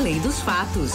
Além dos fatos.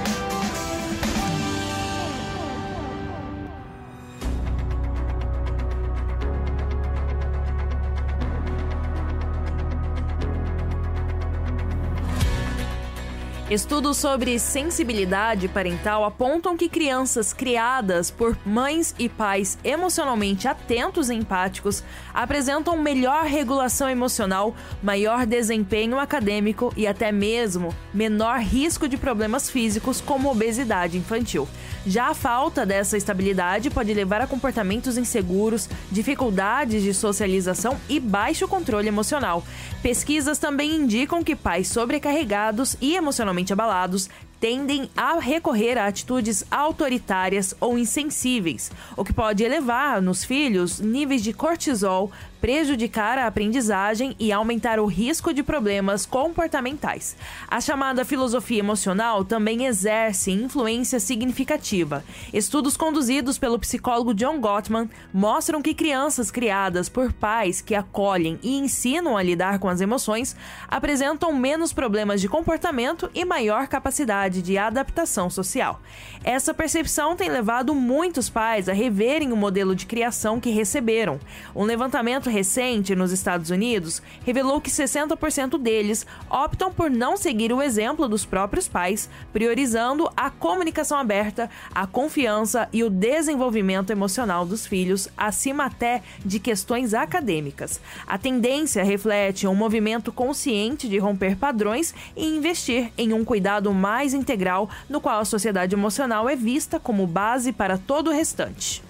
Estudos sobre sensibilidade parental apontam que crianças criadas por mães e pais emocionalmente atentos e empáticos apresentam melhor regulação emocional, maior desempenho acadêmico e até mesmo menor risco de problemas físicos como obesidade infantil. Já a falta dessa estabilidade pode levar a comportamentos inseguros, dificuldades de socialização e baixo controle emocional. Pesquisas também indicam que pais sobrecarregados e emocionalmente abalados tendem a recorrer a atitudes autoritárias ou insensíveis, o que pode elevar nos filhos níveis de cortisol, prejudicar a aprendizagem e aumentar o risco de problemas comportamentais. A chamada filosofia emocional também exerce influência significativa. Estudos conduzidos pelo psicólogo John Gottman mostram que crianças criadas por pais que acolhem e ensinam a lidar com as emoções apresentam menos problemas de comportamento e maior capacidade de adaptação social. Essa percepção tem levado muitos pais a reverem o modelo de criação que receberam. Um levantamento recente nos Estados Unidos revelou que 60% deles optam por não seguir o exemplo dos próprios pais, priorizando a comunicação aberta, a confiança e o desenvolvimento emocional dos filhos, acima até de questões acadêmicas. A tendência reflete um movimento consciente de romper padrões e investir em um cuidado mais integral, no qual a sociedade emocional é vista como base para todo o restante.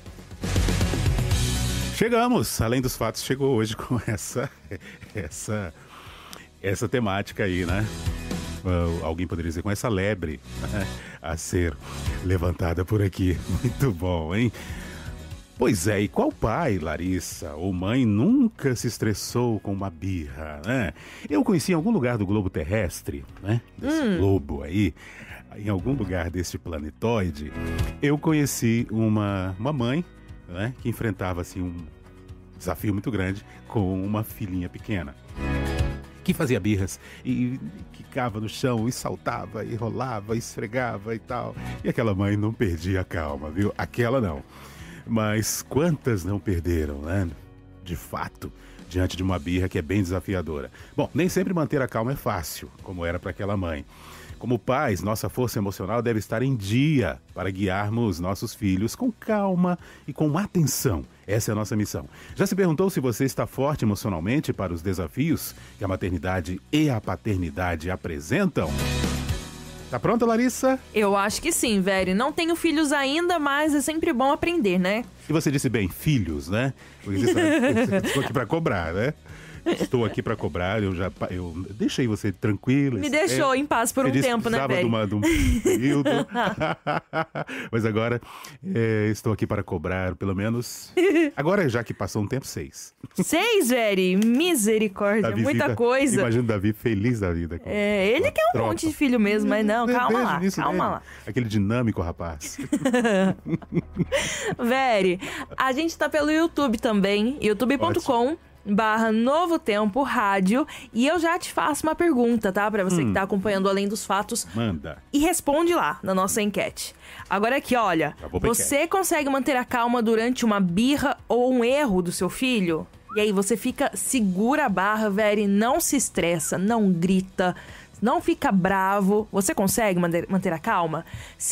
Chegamos, Além dos Fatos chegou hoje com essa temática aí, né? Alguém poderia dizer com essa lebre, né? A ser levantada por aqui. Muito bom, hein? Pois é, e qual pai, Larissa, ou mãe nunca se estressou com uma birra, né? Eu conheci em algum lugar do globo terrestre, né? Desse globo aí, em algum lugar desse planetoide, eu conheci uma mãe, né, que enfrentava assim um desafio muito grande com uma filhinha pequena que fazia birras e quicava no chão e saltava e rolava, e esfregava e tal. E aquela mãe não perdia a calma, viu? Aquela não. Mas quantas não perderam, né? De fato, diante de uma birra que é bem desafiadora. Bom, nem sempre manter a calma é fácil, como era para aquela mãe. Como pais, nossa força emocional deve estar em dia para guiarmos nossos filhos com calma e com atenção. Essa é a nossa missão. Já se perguntou se você está forte emocionalmente para os desafios que a maternidade e a paternidade apresentam? Tá pronta, Larissa? Eu acho que sim, velho. Não tenho filhos ainda, mas é sempre bom aprender, né? E você disse bem, filhos, né? Porque você estou aqui para cobrar, né? Estou aqui para cobrar, eu deixei você tranquila. Me deixou em paz por um tempo, né, velho? De um período. Mas agora estou aqui para cobrar, pelo menos. Agora, já que passou um tempo, 6. 6, velho? Misericórdia, Davi muita coisa. Imagina o Davi feliz da vida. Ele quer um monte de filho mesmo, mas não, calma lá. Aquele dinâmico rapaz. Velho, a gente tá pelo YouTube também, youtube.com/Novo Tempo Rádio. E eu já te faço uma pergunta, tá? Pra você que tá acompanhando Além dos Fatos. Manda. E responde lá na nossa enquete. Agora aqui, olha. Você consegue manter a calma durante uma birra ou um erro do seu filho? E aí você segura a barra, velho, não se estressa, não grita, não fica bravo. Você consegue manter a calma?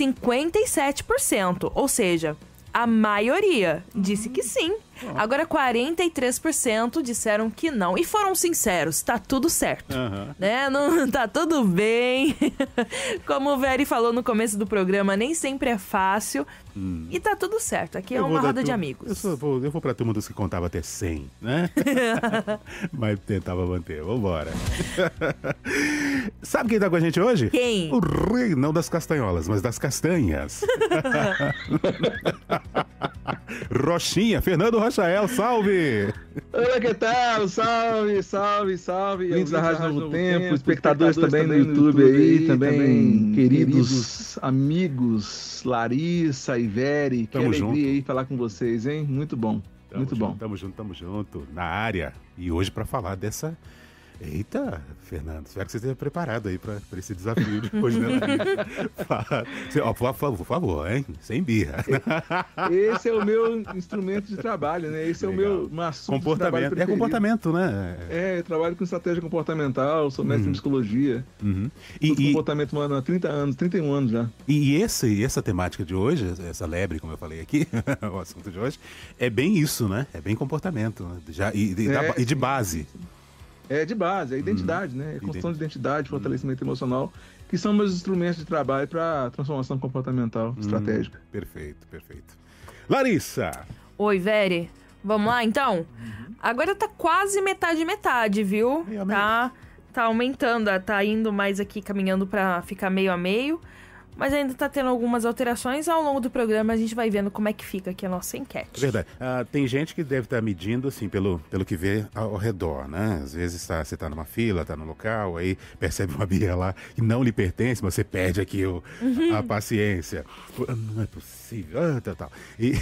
57%, ou seja, a maioria disse que sim. Agora 43% disseram que não. E foram sinceros, tá tudo certo. Né? Não, tá tudo bem. Como o Veri falou no começo do programa, nem sempre é fácil. E tá tudo certo. Aqui é uma roda de amigos. Eu vou pra turma dos que contava até 100, né? Mas tentava manter. Vambora. Sabe quem tá com a gente hoje? Quem? O rei, não das castanholas, mas das castanhas. Rochinha, Fernando Rochael, salve! Olá, que tal? Salve! Ouvintes da Rádio Novo Tempo, espectadores também no YouTube aí, também queridos amigos Larissa e Veri, que alegria aí falar com vocês, hein? Muito bom, muito bom. Tamo junto, na área. E hoje para falar dessa Eita, Fernando, espero que você esteja preparado aí para esse desafio de hoje, né? Por favor, hein? Sem birra. Esse é o meu instrumento de trabalho, né? Esse Legal. é o meu assunto comportamento. de trabalho preferido. É comportamento, né? Eu trabalho com estratégia comportamental, sou mestre em psicologia. Comportamento humano há 30 anos, 31 anos já. E essa temática de hoje, essa lebre, como eu falei aqui, o assunto de hoje, é bem isso, né? É bem comportamento, né? E de base. É de base, é identidade, né? É construção de identidade, fortalecimento emocional, que são meus instrumentos de trabalho para transformação comportamental estratégica. Perfeito, perfeito. Larissa! Oi, Veri. Vamos lá, então? Agora tá quase metade, viu? Meio a meio. Tá aumentando, tá indo mais aqui, caminhando para ficar meio a meio. Mas ainda tá tendo algumas alterações. Ao longo do programa a gente vai vendo como é que fica aqui a nossa enquete. Verdade. Tem gente que deve estar medindo, assim, pelo que vê ao redor, né? Às vezes você tá numa fila, tá no local, aí percebe uma birra lá que não lhe pertence, mas você perde aqui a paciência. Não é possível, tal.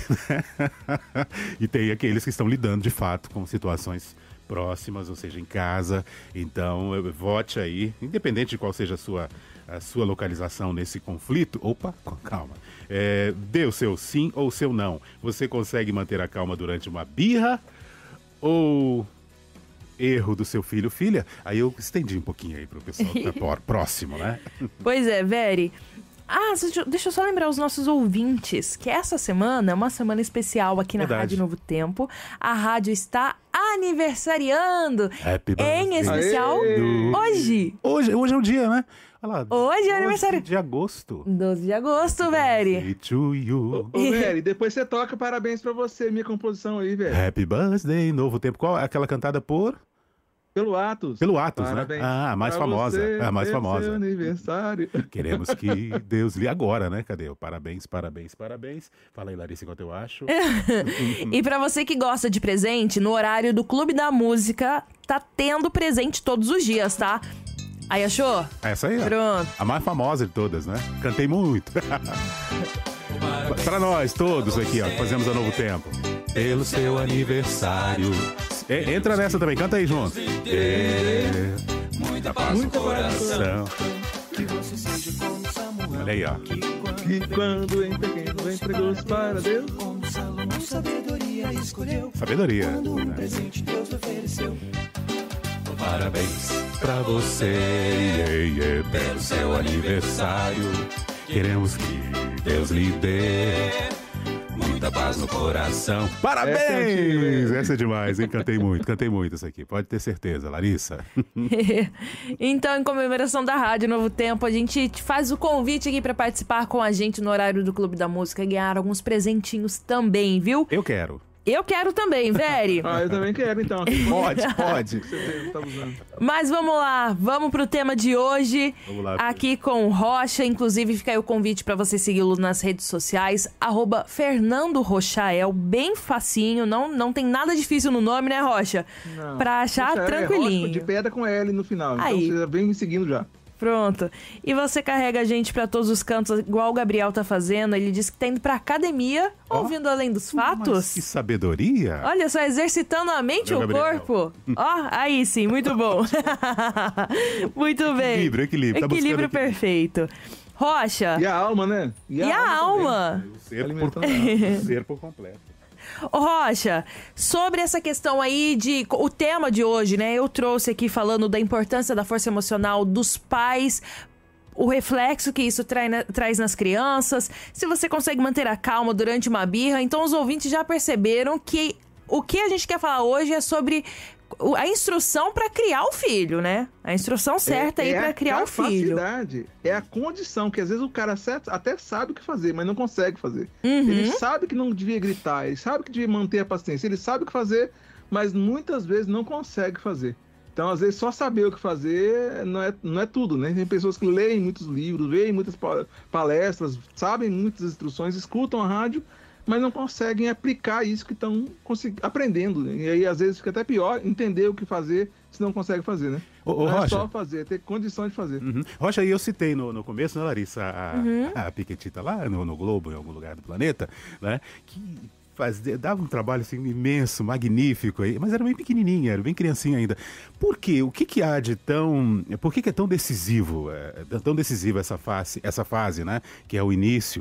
E tem aqueles que estão lidando, de fato, com situações próximas, ou seja, em casa. Então, vote aí, independente de qual seja a sua localização nesse conflito. Opa, calma. Dê o seu sim ou o seu não. Você consegue manter a calma durante uma birra ou erro do seu filho, filha? Aí eu estendi um pouquinho aí pro pessoal que tá próximo, né? Pois é, Veri. Deixa eu só lembrar os nossos ouvintes que essa semana é uma semana especial aqui na Rádio Novo Tempo. A rádio está aniversariando. Happy birthday. Em especial hoje. Hoje é um dia, né? Olha lá, hoje é aniversário. 12 de agosto. 12 de agosto, Veri. To you. Ô, Veri, depois você toca parabéns pra você, minha composição aí, Veri. Happy birthday, Novo Tempo. Qual é aquela cantada por? Pelo Atos. Pelo Atos, parabéns, né? A mais famosa. A mais famosa. Seu aniversário. Queremos que Deus lhe agora, né? Cadê? Parabéns, parabéns, parabéns. Fala aí, Larissa, enquanto eu acho. E pra você que gosta de presente, no horário do Clube da Música, tá tendo presente todos os dias, tá? Aí, achou? Essa aí, ó. Pronto. A mais famosa de todas, né? Cantei muito. Pra nós todos aqui, ó, fazemos a Novo Tempo. Pelo seu aniversário. Entra nessa também, canta aí junto. Muita paz no coração. Olha aí, ó. Que quando em pequeno entregou-se para Deus. Sabedoria escolheu. Sabedoria. Um presente Deus ofereceu. Parabéns pra você, pelo seu aniversário. Queremos que Deus lhe dê muita paz no coração. Parabéns! Essa é demais, hein? Cantei muito essa aqui. Pode ter certeza, Larissa. Então, em comemoração da Rádio Novo Tempo, a gente te faz o convite aqui pra participar com a gente no horário do Clube da Música e ganhar alguns presentinhos também, viu? Eu quero. Eu quero também, Veri. Eu também quero, então. Pode. Mas vamos lá, vamos pro tema de hoje. Vamos lá, aqui com o Rocha. Inclusive, fica aí o convite para você segui-lo nas redes sociais. @Fernando Rochael, bem facinho. Não tem nada difícil no nome, né, Rocha? Não. Pra achar Rocha tranquilinho. Rocha de pedra com L no final. Aí. Então você vem me seguindo já. Pronto. E você carrega a gente pra todos os cantos, igual o Gabriel tá fazendo. Ele disse que tá indo pra academia, ouvindo Além dos Fatos. Mas que sabedoria. Olha só, exercitando a mente e o corpo. Ó, aí sim, muito bom. Muito bem. Equilíbrio. Tá Equilíbrio perfeito. Rocha. E a alma, né? E a alma. O ser por completo. Ô Rocha, sobre essa questão aí o tema de hoje, né? Eu trouxe aqui falando da importância da força emocional dos pais, o reflexo que isso traz nas crianças, se você consegue manter a calma durante uma birra. Então os ouvintes já perceberam que o que a gente quer falar hoje é sobre a instrução para criar o filho, né? A instrução certa aí para criar o filho. É a condição, que às vezes o cara até sabe o que fazer, mas não consegue fazer. Ele sabe que não devia gritar, ele sabe que devia manter a paciência, ele sabe o que fazer, mas muitas vezes não consegue fazer. Então, às vezes, só saber o que fazer não é tudo, né? Tem pessoas que leem muitos livros, veem muitas palestras, sabem muitas instruções, escutam a rádio, mas não conseguem aplicar isso que estão aprendendo. Né? E aí, às vezes, fica até pior entender o que fazer se não consegue fazer, né? Não Rocha, é só fazer, é ter condição de fazer. Rocha, aí eu citei no começo, né, Larissa, a Piquetita lá no Globo, em algum lugar do planeta, né? Que dava um trabalho assim, imenso, magnífico, mas era bem pequenininha, era bem criancinha ainda. Por quê? O que há de tão... Por que é tão decisivo, tão decisiva essa fase, né? Que é o início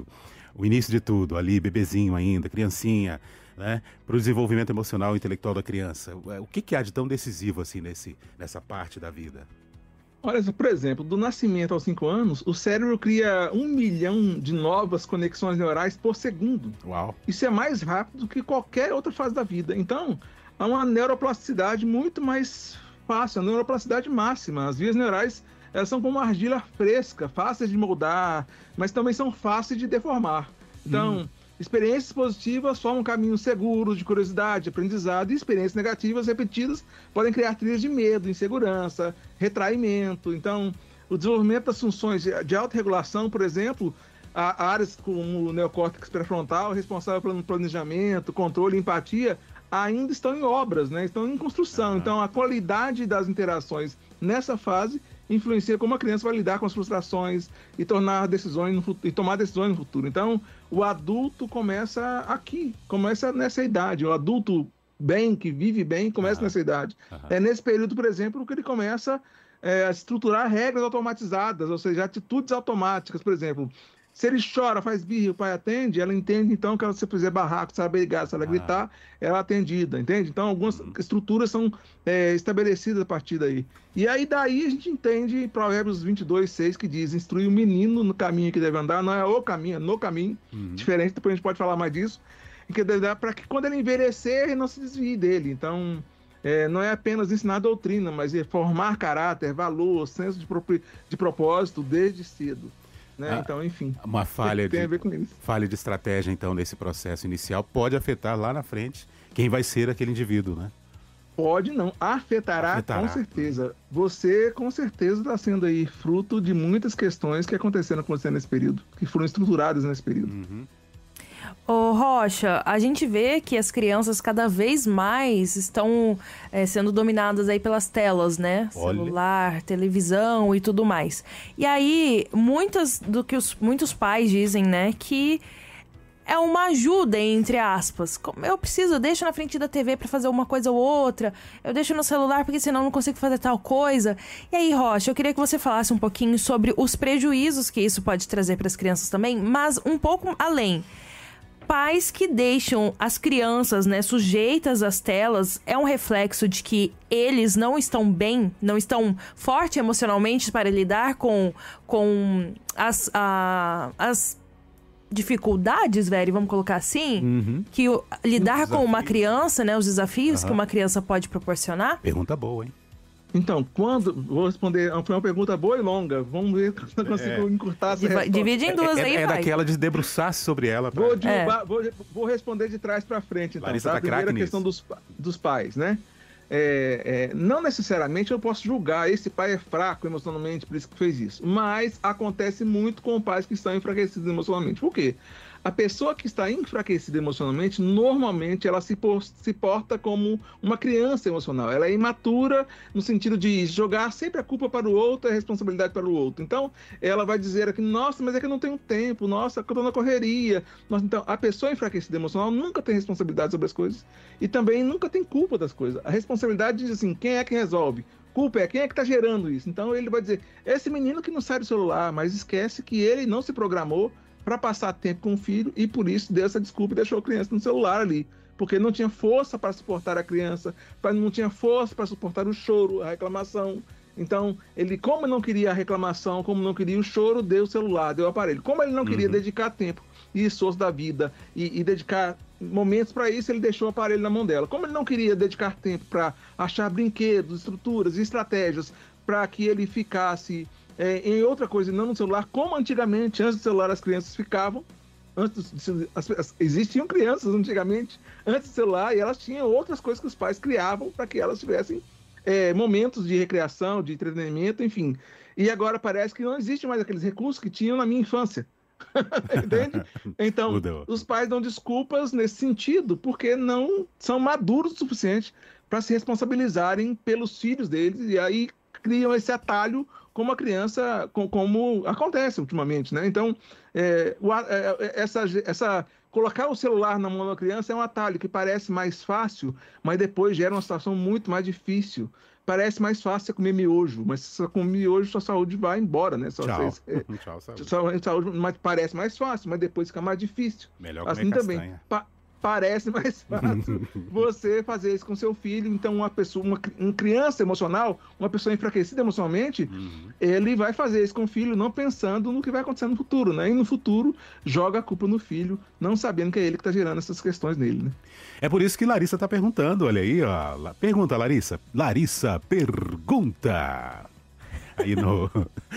de tudo, ali, bebezinho ainda, criancinha, né? Para o desenvolvimento emocional e intelectual da criança. O que há de tão decisivo assim nessa parte da vida? Olha, por exemplo, do nascimento aos 5 anos, o cérebro cria 1 milhão de novas conexões neurais por segundo. Uau! Isso é mais rápido do que qualquer outra fase da vida. Então, há uma neuroplasticidade muito mais fácil, a neuroplasticidade máxima. As vias neurais, elas são como uma argila fresca, fáceis de moldar, mas também são fáceis de deformar. Então, experiências positivas formam caminhos seguros de curiosidade, de aprendizado, e experiências negativas repetidas podem criar trilhas de medo, insegurança, retraimento. Então, o desenvolvimento das funções de autorregulação, por exemplo, áreas como o neocórtex pré-frontal, responsável pelo planejamento, controle e empatia, ainda estão em obras, né? Estão em construção. Então, a qualidade das interações nessa fase influencia como a criança vai lidar com as frustrações e tomar decisões no futuro. Então, o adulto começa aqui, começa nessa idade. O adulto bem, que vive bem, começa nessa idade. É nesse período, por exemplo, que ele começa a estruturar regras automatizadas, ou seja, atitudes automáticas, por exemplo. Se ele chora, faz birra e o pai atende, ela entende, então, que se fizer barraco, se ela brigar, se ela gritar, ela é atendida, entende? Então, algumas estruturas são estabelecidas a partir daí. E aí, daí a gente entende Provérbios 22:6, que diz, instruir o menino no caminho que deve andar, não é o caminho, é no caminho, diferente, depois a gente pode falar mais disso, que deve dar para que quando ele envelhecer, ele não se desvie dele. Então, não é apenas ensinar doutrina, mas é formar caráter, valor, senso de propósito desde cedo. Né? Então, enfim, uma falha tem a ver com isso. Falha de estratégia, então, nesse processo inicial pode afetar lá na frente quem vai ser aquele indivíduo, né? Pode não, afetará. Com certeza. Você, com certeza, está sendo aí fruto de muitas questões que aconteceram com você nesse período, que foram estruturadas nesse período. Ô Rocha, a gente vê que as crianças cada vez mais estão sendo dominadas aí pelas telas, né? Olha. Celular, televisão e tudo mais. E aí, muitos pais dizem, né, que é uma ajuda, entre aspas. Eu deixo na frente da TV pra fazer uma coisa ou outra, eu deixo no celular porque senão eu não consigo fazer tal coisa. E aí, Rocha, eu queria que você falasse um pouquinho sobre os prejuízos que isso pode trazer para as crianças também, mas um pouco além. Pais que deixam as crianças, né, sujeitas às telas é um reflexo de que eles não estão bem, não estão fortes emocionalmente para lidar com as dificuldades, velho, vamos colocar assim, que lidar com uma criança, né, os desafios que uma criança pode proporcionar. Pergunta boa, hein? Então, vou responder, foi uma pergunta boa e longa, vamos ver se eu consigo encurtar essa resposta. Divide em duas aí, É vai. daquela de debruçar-se sobre ela. Vou responder de trás para frente, então. Larissa, tá? A primeira questão dos pais, né? Não necessariamente eu posso julgar, esse pai é fraco emocionalmente, por isso que fez isso. Mas acontece muito com pais que estão enfraquecidos emocionalmente. Por quê? A pessoa que está enfraquecida emocionalmente, normalmente ela se porta como uma criança emocional. Ela é imatura no sentido de jogar sempre a culpa para o outro e a responsabilidade para o outro. Então, ela vai dizer aqui, nossa, mas é que eu não tenho tempo, nossa, eu estou na correria. Nossa, então, a pessoa enfraquecida emocional nunca tem responsabilidade sobre as coisas e também nunca tem culpa das coisas. A responsabilidade diz assim, quem é que resolve? Culpa é quem é que está gerando isso. Então, ele vai dizer, esse menino que não sai do celular, mas esquece que ele não se programou para passar tempo com o filho e por isso deu essa desculpa e deixou a criança no celular ali. Porque não tinha força para suportar a criança, não tinha força para suportar o choro, a reclamação. Então, ele, como não queria a reclamação, como não queria o choro, deu o celular, deu o aparelho. Como ele não queria dedicar tempo e esforço da vida e dedicar momentos para isso, ele deixou o aparelho na mão dela. Como ele não queria dedicar tempo para achar brinquedos, estruturas e estratégias para que ele ficasse em outra coisa, não no celular, como antigamente, antes do celular, as crianças ficavam. Existiam crianças antigamente, antes do celular, e elas tinham outras coisas que os pais criavam para que elas tivessem momentos de recreação, de entretenimento, enfim. E agora parece que não existe mais aqueles recursos que tinham na minha infância. Entende? Então, os pais dão desculpas nesse sentido, porque não são maduros o suficiente para se responsabilizarem pelos filhos deles, e aí criam esse atalho como a criança, como acontece ultimamente, né? Então, essa Colocar o celular na mão da criança é um atalho que parece mais fácil, mas depois gera uma situação muito mais difícil. Parece mais fácil você comer miojo, mas se você comer miojo, sua saúde vai embora, né? Tchau. Tchau, saúde. Mas parece mais fácil, mas depois fica mais difícil. Melhor comer assim castanha. também. Parece mais fácil você fazer isso com seu filho. Então, uma criança emocional, uma pessoa enfraquecida emocionalmente, ele vai fazer isso com o filho, não pensando no que vai acontecer no futuro, né? E no futuro, joga a culpa no filho, não sabendo que é ele que está gerando essas questões nele, né? É por isso que Larissa está perguntando, olha aí, ó. Pergunta, Larissa. Larissa, pergunta. Aí no...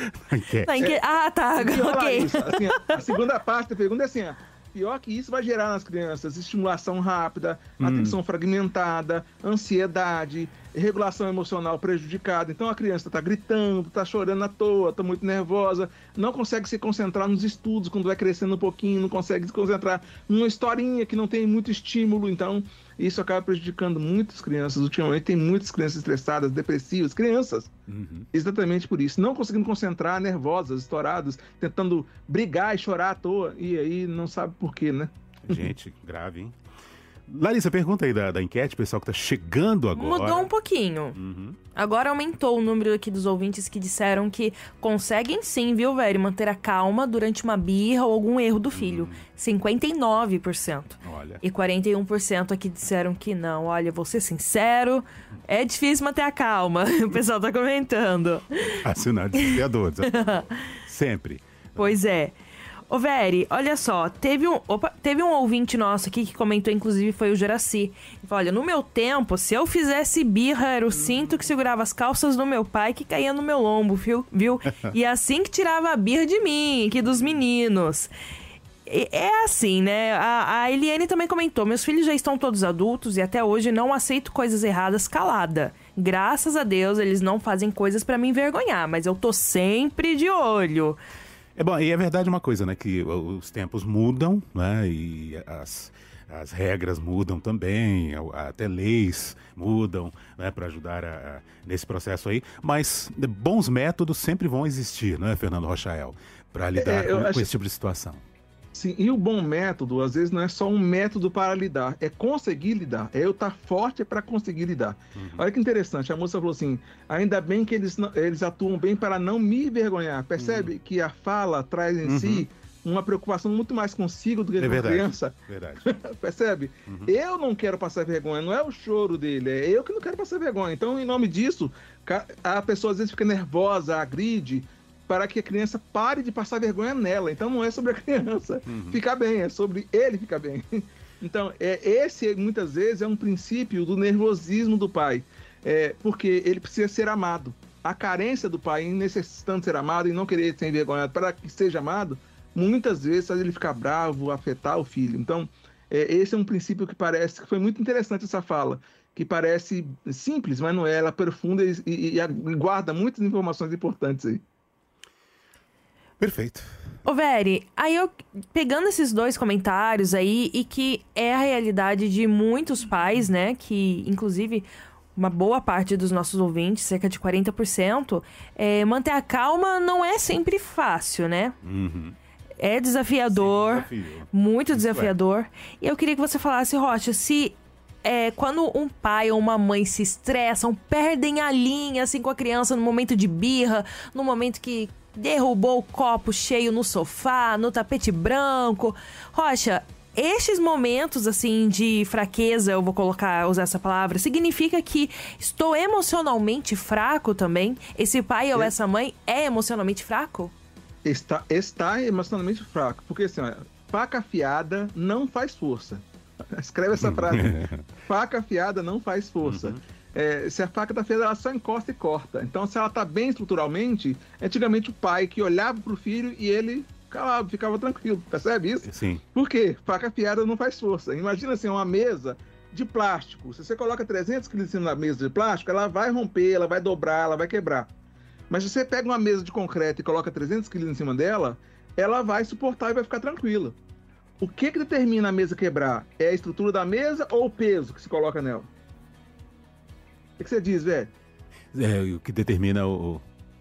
Ah, tá. Ok. Larissa, assim, a segunda parte da pergunta é assim, ó. Pior que isso vai gerar nas crianças estimulação rápida, atenção fragmentada, ansiedade, regulação emocional prejudicada. Então a criança está gritando, está chorando à toa, está muito nervosa, não consegue se concentrar nos estudos quando vai crescendo um pouquinho, não consegue se concentrar numa historinha que não tem muito estímulo. Então isso acaba prejudicando muitas crianças. Ultimamente tem muitas crianças estressadas, depressivas, crianças. Exatamente por isso. Não conseguindo concentrar, nervosas, estouradas, tentando brigar e chorar à toa. E aí não sabe por quê, né? Gente, grave, hein? Larissa, pergunta aí da enquete, pessoal que tá chegando agora. Mudou um pouquinho. Agora aumentou o número aqui dos ouvintes que disseram que conseguem sim, viu, velho, manter a calma durante uma birra ou algum erro do filho. 59%. Olha. E 41% aqui disseram que não. Olha, vou ser sincero, é difícil manter a calma. O pessoal tá comentando. Assinar desafiador. Sempre. Pois é. Ô, Veri, olha só, teve um ouvinte nosso aqui que comentou, inclusive foi o Juraci. Ele falou, olha, no meu tempo, se eu fizesse birra, era o cinto que segurava as calças do meu pai que caía no meu lombo, viu? E assim que tirava a birra de mim, que dos meninos. É assim, né? A Eliane também comentou, meus filhos já estão todos adultos e até hoje não aceito coisas erradas calada. Graças a Deus, eles não fazem coisas pra me envergonhar, mas eu tô sempre de olho. É bom, e é verdade uma coisa, né? Que os tempos mudam, né? E as regras mudam também, até leis mudam, né? Para ajudar nesse processo aí. Mas bons métodos sempre vão existir, né, Fernando Rochael? Para lidar com esse tipo de situação. Sim, e o bom método, às vezes, não é só um método para lidar, é conseguir lidar, é eu estar forte para conseguir lidar. Olha que interessante, a moça falou assim, ainda bem que eles atuam bem para não me envergonhar. Percebe que a fala traz em si uma preocupação muito mais consigo do que com a criança? Verdade. Percebe? Eu não quero passar vergonha, não é o choro dele, é eu que não quero passar vergonha. Então, em nome disso, a pessoa às vezes fica nervosa, agride, para que a criança pare de passar vergonha nela. Então não é sobre a criança ficar bem, é sobre ele ficar bem. Então, esse muitas vezes é um princípio do nervosismo do pai, porque ele precisa ser amado. A carência do pai em necessitando ser amado e não querer ser envergonhado para que seja amado, muitas vezes faz ele ficar bravo, afetar o filho. Então, esse é um princípio que parece que foi muito interessante essa fala, que parece simples, mas não é, ela é profunda e guarda muitas informações importantes aí. Perfeito. Ô, Veri, aí eu, pegando esses dois comentários aí, e que é a realidade de muitos pais, né, que, inclusive, uma boa parte dos nossos ouvintes, cerca de 40%, manter a calma não é sempre fácil, né? É desafiador, Sim, muito desafiador. E eu queria que você falasse, Rocha, se... quando um pai ou uma mãe se estressam, perdem a linha, assim, com a criança no momento de birra, no momento que derrubou o copo cheio no sofá, no tapete branco. Rocha, estes momentos, assim, de fraqueza, eu vou usar essa palavra, significa que estou emocionalmente fraco também? Esse pai ou essa mãe é emocionalmente fraco? Está emocionalmente fraco, porque assim, faca afiada não faz força. Escreve essa frase. Faca afiada não faz força. Se a faca tá afiada, ela só encosta e corta. Então, se ela tá bem estruturalmente, antigamente o pai que olhava pro filho e ele ficava tranquilo. Percebe isso? Sim. Por quê? Faca afiada não faz força. Imagina assim, uma mesa de plástico. Se você coloca 300 quilos em cima da mesa de plástico, ela vai romper, ela vai dobrar, ela vai quebrar. Mas se você pega uma mesa de concreto e coloca 300 quilos em cima dela, ela vai suportar e vai ficar tranquila. O que determina a mesa quebrar? É a estrutura da mesa ou o peso que se coloca nela? O que você diz, velho? O que determina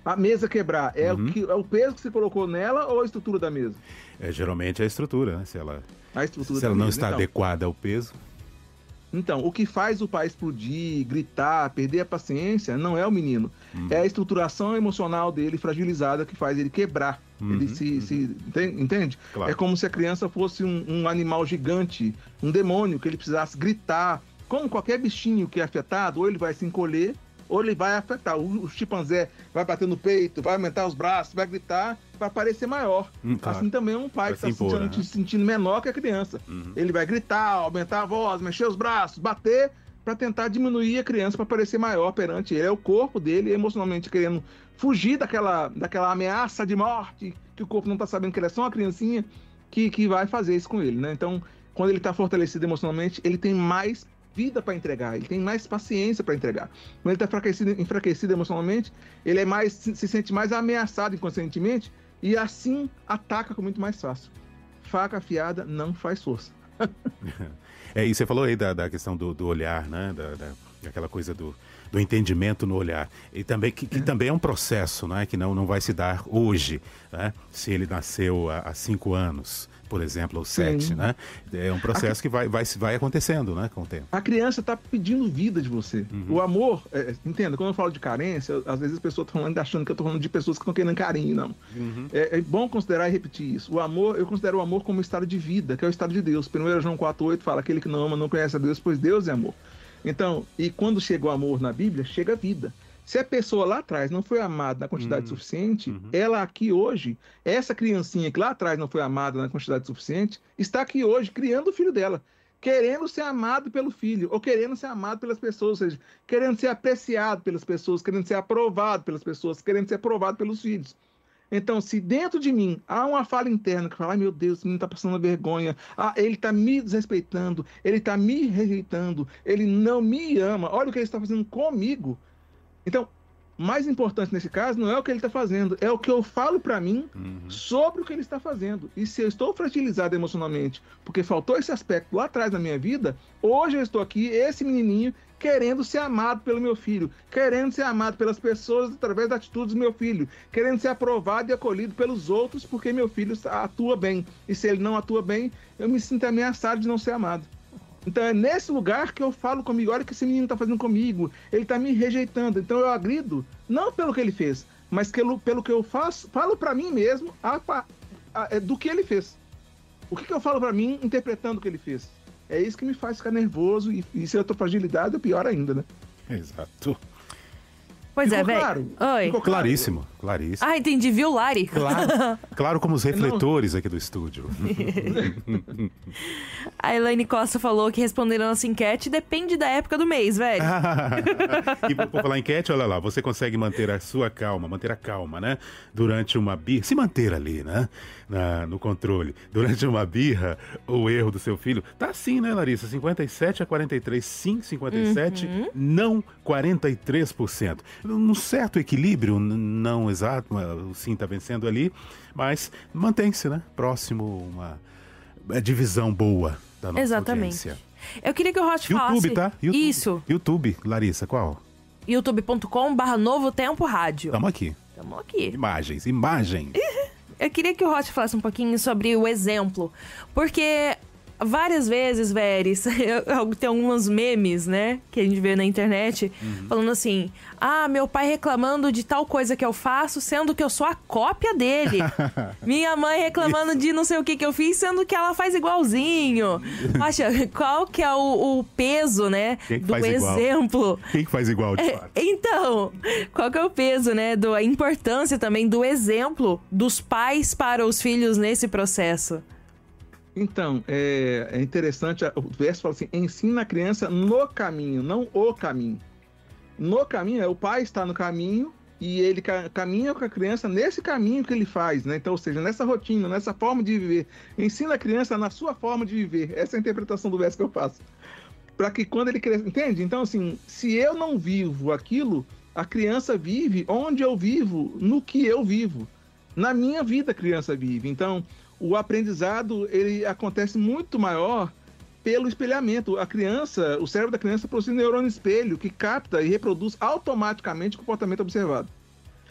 A mesa quebrar, é o peso que você colocou nela ou a estrutura da mesa? Geralmente é a estrutura, né? Se ela da não mesa, está adequada ao peso. Então, o que faz o pai explodir, gritar, perder a paciência, não é o menino. É a estruturação emocional dele fragilizada que faz ele quebrar. Ele entende? Claro. É como se a criança fosse um animal gigante, um demônio, que ele precisasse gritar. Como qualquer bichinho que é afetado, ou ele vai se encolher, ou ele vai afetar. O chimpanzé vai bater no peito, vai aumentar os braços, vai gritar para parecer maior. Claro. Assim também é um pai que está se sentindo menor que a criança. Ele vai gritar, aumentar a voz, mexer os braços, bater para tentar diminuir a criança para parecer maior perante ele. É o corpo dele emocionalmente querendo fugir daquela ameaça de morte, que o corpo não está sabendo que ele é só uma criancinha, que vai fazer isso com ele, né? Então, quando ele está fortalecido emocionalmente, ele tem mais vida para entregar, ele tem mais paciência para entregar. Quando ele está enfraquecido emocionalmente, ele se sente mais ameaçado inconscientemente e assim ataca com muito mais fácil. Faca afiada não faz força. E você falou aí da questão do olhar, né? Daquela coisa do entendimento no olhar. E também que também é um processo, né? Que não vai se dar hoje, né? Se ele nasceu há 5 anos, por exemplo, ou 7, né? É um processo que vai acontecendo, né? Com o tempo. A criança está pedindo vida de você. O amor, entenda, quando eu falo de carência, às vezes as pessoas estão achando que eu estou falando de pessoas que estão querendo carinho, não. É bom considerar e repetir isso. O amor, eu considero o amor como um estado de vida, que é o estado de Deus. 1 João 4,8 fala: aquele que não ama não conhece a Deus, pois Deus é amor. Então, e quando chega o amor na Bíblia, chega a vida. Se a pessoa lá atrás não foi amada na quantidade suficiente, ela aqui hoje, essa criancinha que lá atrás não foi amada na quantidade suficiente, está aqui hoje criando o filho dela, querendo ser amado pelo filho, ou querendo ser amado pelas pessoas, ou seja, querendo ser apreciado pelas pessoas, querendo ser aprovado pelas pessoas, querendo ser aprovado pelos filhos. Então, se dentro de mim há uma fala interna que fala: ai meu Deus, esse menino está passando vergonha, ele está me desrespeitando, ele está me rejeitando, ele não me ama, olha o que ele está fazendo comigo. Então, mais importante nesse caso não é o que ele está fazendo, é o que eu falo para mim sobre o que ele está fazendo. E se eu estou fragilizado emocionalmente porque faltou esse aspecto lá atrás na minha vida, hoje eu estou aqui, esse menininho, querendo ser amado pelo meu filho, querendo ser amado pelas pessoas através da atitude do meu filho, querendo ser aprovado e acolhido pelos outros porque meu filho atua bem. E se ele não atua bem, eu me sinto ameaçado de não ser amado. Então é nesse lugar que eu falo comigo: olha o que esse menino está fazendo comigo, ele está me rejeitando. Então eu agrido, não pelo que ele fez, mas pelo que eu falo para mim mesmo do que ele fez. O que eu falo para mim interpretando o que ele fez? É isso que me faz ficar nervoso, e se eu tô fragilidade, é pior ainda, né? Exato. Pois é, velho. Claro. Oi. Ficou claríssimo. Ah, entendi, viu, Lari? Claro como os refletores aqui do estúdio. A Elaine Costa falou que responder a nossa enquete depende da época do mês, velho. E por falar em enquete, olha lá, você consegue manter a sua calma, né? Durante uma birra, se manter ali, né? No controle. Durante uma birra, o erro do seu filho. Tá assim, né, Larissa? 57-43, sim, 57, não 43%. Num certo equilíbrio, não exato, o sim está vencendo ali, mas mantém-se, né? Próximo, uma divisão boa da nossa audiência. Eu queria que o Roth falasse... YouTube, tá? YouTube. Isso. YouTube, Larissa, qual? youtube.com/Novo Tempo Rádio. Tamo aqui. Imagens. Eu queria que o Roth falasse um pouquinho sobre o exemplo, porque... várias vezes, Veres, tem alguns memes, né, que a gente vê na internet, falando assim: meu pai reclamando de tal coisa que eu faço, sendo que eu sou a cópia dele. Minha mãe reclamando de não sei o que eu fiz, sendo que ela faz igualzinho. Poxa, qual que é o peso, né, do exemplo? Quem que faz igual, de fato? Então, qual que é o peso, né, a importância também do exemplo dos pais para os filhos nesse processo? Então, é interessante, o verso fala assim: ensina a criança no caminho, não o caminho. No caminho, o pai está no caminho e ele caminha com a criança nesse caminho que ele faz, né? Então, ou seja, nessa rotina, nessa forma de viver. Ensina a criança na sua forma de viver. Essa é a interpretação do verso que eu faço. Para que quando ele cresça... Entende? Então, assim, se eu não vivo aquilo, a criança vive onde eu vivo, no que eu vivo. Na minha vida a criança vive. Então... o aprendizado, ele acontece muito maior pelo espelhamento. A criança, o cérebro da criança possui um neurônio espelho que capta e reproduz automaticamente o comportamento observado.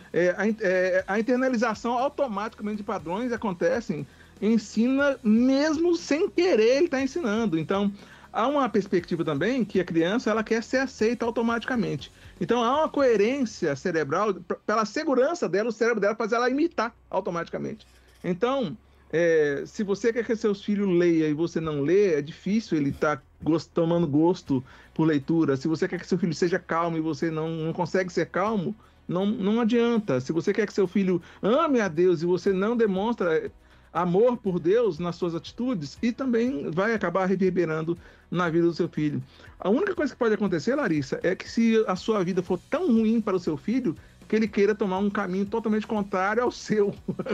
a internalização automaticamente de padrões acontece, ensina mesmo sem querer ele está ensinando. Então, há uma perspectiva também que a criança ela quer ser aceita automaticamente. Então, há uma coerência cerebral, pela segurança dela, o cérebro dela faz ela imitar automaticamente. Então, se você quer que seus filhos leiam e você não lê, é difícil ele estar tomando gosto por leitura. Se você quer que seu filho seja calmo e você não consegue ser calmo, não adianta. Se você quer que seu filho ame a Deus e você não demonstra amor por Deus nas suas atitudes, e também vai acabar reverberando na vida do seu filho. A única coisa que pode acontecer, Larissa, é que se a sua vida for tão ruim para o seu filho, que ele queira tomar um caminho totalmente contrário ao seu.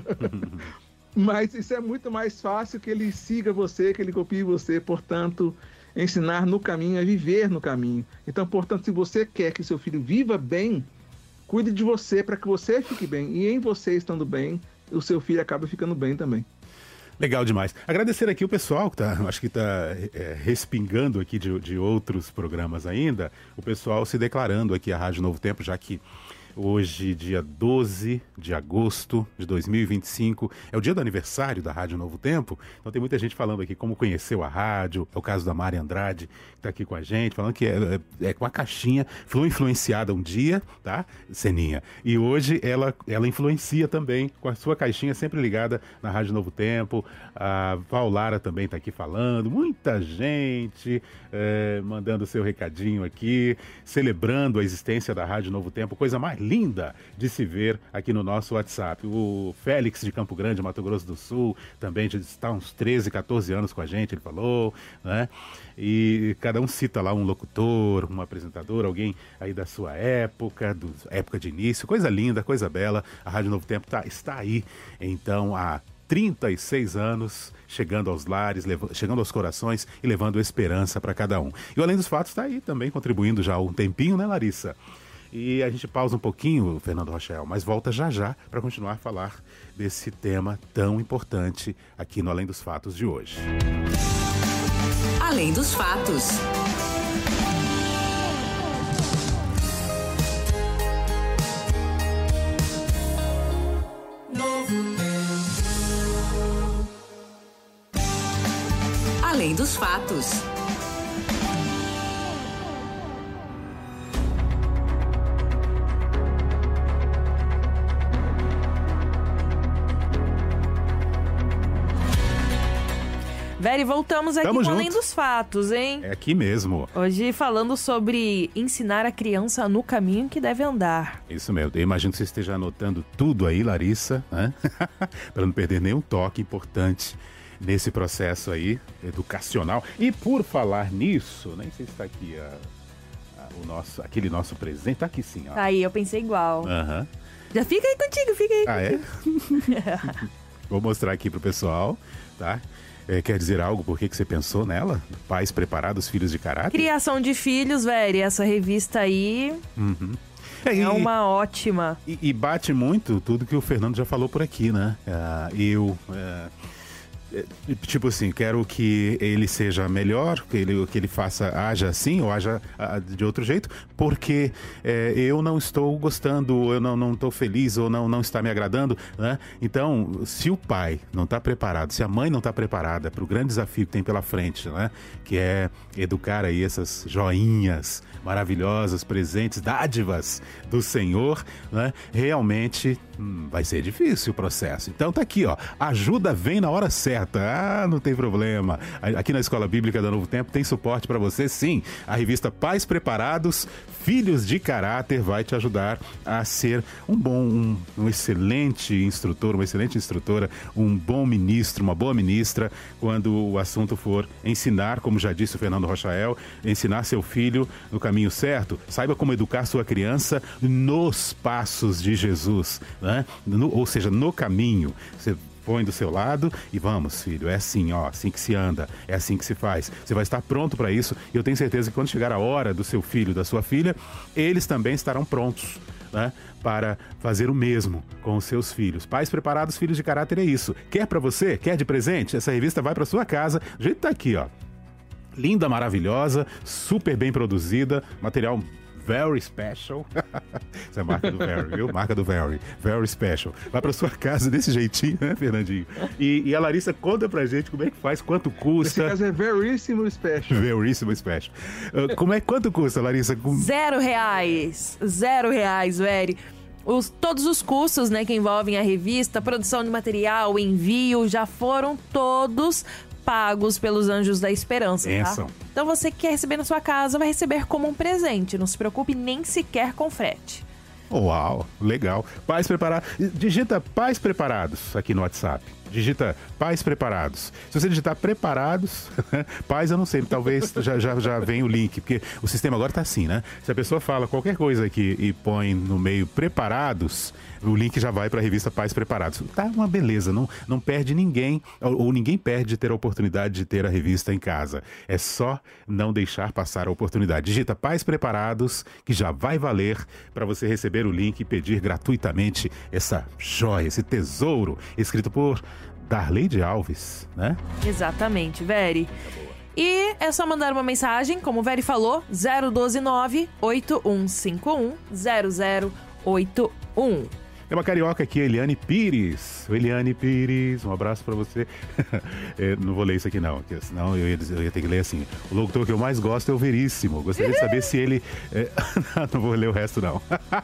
Mas isso é muito mais fácil que ele siga você, que ele copie você. Portanto, ensinar no caminho é viver no caminho. Então, portanto, se você quer que seu filho viva bem, cuide de você para que você fique bem. E em você estando bem, o seu filho acaba ficando bem também. Legal demais. Agradecer aqui o pessoal que acho que está respingando aqui de outros programas ainda, o pessoal se declarando aqui à Rádio Novo Tempo, já que hoje, dia 12 de agosto de 2025, é o dia do aniversário da Rádio Novo Tempo. Então tem muita gente falando aqui como conheceu a rádio. É o caso da Mari Andrade, que está aqui com a gente, falando que é com a caixinha, foi influenciada um dia, tá, Seninha? E hoje ela influencia também com a sua caixinha sempre ligada na Rádio Novo Tempo. A Val Lara também está aqui falando. Muita gente mandando seu recadinho aqui, celebrando a existência da Rádio Novo Tempo. Coisa mais linda de se ver aqui no nosso WhatsApp. O Félix de Campo Grande, Mato Grosso do Sul, também está há uns 13, 14 anos com a gente, ele falou, né? E cada um cita lá um locutor, um apresentador, alguém aí da sua época, época de início, coisa linda, coisa bela. A Rádio Novo Tempo está aí, então, há 36 anos, chegando aos lares, chegando aos corações e levando esperança para cada um. E o Além dos Fatos está aí também, contribuindo já há um tempinho, né, Larissa? E a gente pausa um pouquinho, Fernando Rochel, mas volta já para continuar a falar desse tema tão importante aqui no Além dos Fatos de hoje. Além dos Fatos. Além dos Fatos. Veri, voltamos aqui com Além dos Fatos, hein? É aqui mesmo. Hoje falando sobre ensinar a criança no caminho que deve andar. Isso mesmo. Eu imagino que você esteja anotando tudo aí, Larissa, né? Para não perder nenhum toque importante nesse processo aí educacional. E por falar nisso, nem sei se está aqui aquele nosso presente. Tá aqui sim, ó. Tá aí, eu pensei igual. Uhum. Já fica aí contigo, fica aí. Ah, é? Vou mostrar aqui pro pessoal, tá? Quer dizer algo? Por que você pensou nela? Pais preparados, filhos de caráter? Criação de filhos, velho. Essa revista aí é uma ótima. E bate muito tudo que o Fernando já falou por aqui, né? Tipo assim, quero que ele seja melhor, que ele haja assim ou haja de outro jeito, porque eu não estou gostando, eu não estou feliz ou não está me agradando, né? Então, se o pai não está preparado, se a mãe não está preparada para o grande desafio que tem pela frente, né? Que é educar aí essas joinhas maravilhosas, presentes, dádivas do Senhor, né? Realmente vai ser difícil o processo. Então tá aqui, ó, ajuda vem na hora certa. Não tem problema. Aqui na Escola Bíblica da Novo Tempo tem suporte para você, sim. A revista Pais Preparados, Filhos de Caráter vai te ajudar a ser um excelente instrutor, uma excelente instrutora, um bom ministro, uma boa ministra, quando o assunto for ensinar, como já disse o Fernando Rochael, ensinar seu filho no caminho certo. Saiba como educar sua criança nos passos de Jesus, né? Ou seja, no caminho. Você põe do seu lado e vamos, filho, é assim, ó, assim que se anda, é assim que se faz. Você vai estar pronto para isso e eu tenho certeza que quando chegar a hora do seu filho, da sua filha, eles também estarão prontos, né, para fazer o mesmo com os seus filhos. Pais Preparados, Filhos de Caráter é isso. Quer para você? Quer de presente? Essa revista vai para sua casa. O jeito tá aqui, ó. Linda, maravilhosa, super bem produzida, material Very Special. Essa é a marca do Very, viu? Marca do Very. Very Special. Vai pra sua casa desse jeitinho, né, Fernandinho? E a Larissa conta pra gente como é que faz, quanto custa. Esse caso é Veríssimo Special. Veríssimo Special. Quanto custa, Larissa? R$0. R$0, Very. Todos os custos, né, que envolvem a revista, produção de material, envio, já foram todos pagos pelos Anjos da Esperança, tá? Então você que quer receber na sua casa, vai receber como um presente. Não se preocupe nem sequer com frete. Uau, legal. Pais preparados. Digita Pais Preparados aqui no WhatsApp. Digita Pais Preparados. Se você digitar Preparados, Pais eu não sei, talvez já venha o link, porque o sistema agora tá assim, né? Se a pessoa fala qualquer coisa aqui e põe no meio Preparados, o link já vai para a revista Pais Preparados. Tá uma beleza, não perde ninguém, ou ninguém perde de ter a oportunidade de ter a revista em casa. É só não deixar passar a oportunidade. Digita Pais Preparados, que já vai valer para você receber o link e pedir gratuitamente essa joia, esse tesouro, escrito por Darleide Alves, né? Exatamente, Very. E é só mandar uma mensagem, como o Very falou, 012-98151-0081. Tem uma carioca aqui, Eliane Pires. Eliane Pires, um abraço pra você. Não vou ler isso aqui não, porque senão eu ia ter que ler assim. O locutor que eu mais gosto é o Veríssimo. Gostaria de saber se ele... Não vou ler o resto não.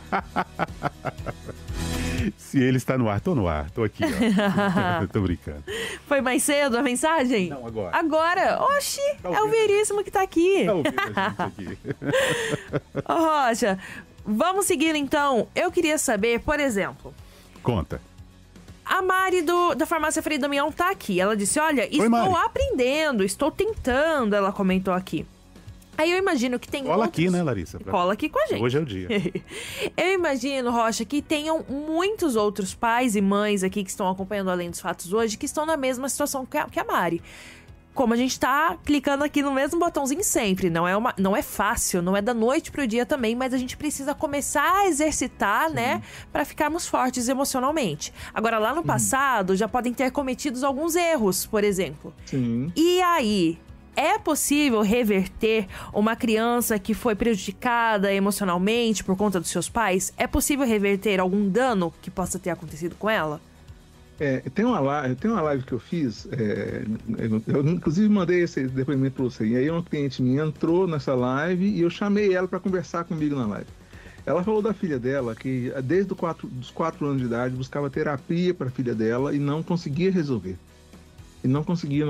Se ele está no ar. Tô no ar, tô aqui, ó. Tô brincando. Foi mais cedo a mensagem? Não, agora. Agora? Oxi, é o Veríssimo que tá aqui. Tá ouvindo a gente aqui. Ô, Rocha, vamos seguir então. Eu queria saber, por exemplo... Conta. A Mari da Farmácia Frei Damião tá aqui. Ela disse, olha, estou aprendendo, estou tentando, ela comentou aqui. Aí eu imagino que tem Cola aqui, né, Larissa? Cola aqui com a gente. Hoje é o dia. Eu imagino, Rocha, que tenham muitos outros pais e mães aqui que estão acompanhando Além dos Fatos hoje, que estão na mesma situação que a Mari. Como a gente tá clicando aqui no mesmo botãozinho sempre, não é fácil, não é da noite pro dia também, mas a gente precisa começar a exercitar, né, para ficarmos fortes emocionalmente. Agora, lá no passado, já podem ter cometido alguns erros, por exemplo. Sim. E aí... É possível reverter uma criança que foi prejudicada emocionalmente por conta dos seus pais? É possível reverter algum dano que possa ter acontecido com ela? Tem uma live que eu fiz, eu inclusive mandei esse depoimento para você, e aí uma cliente minha entrou nessa live e eu chamei ela para conversar comigo na live. Ela falou da filha dela que desde os 4 anos de idade buscava terapia para a filha dela e não conseguia resolver. E não conseguia.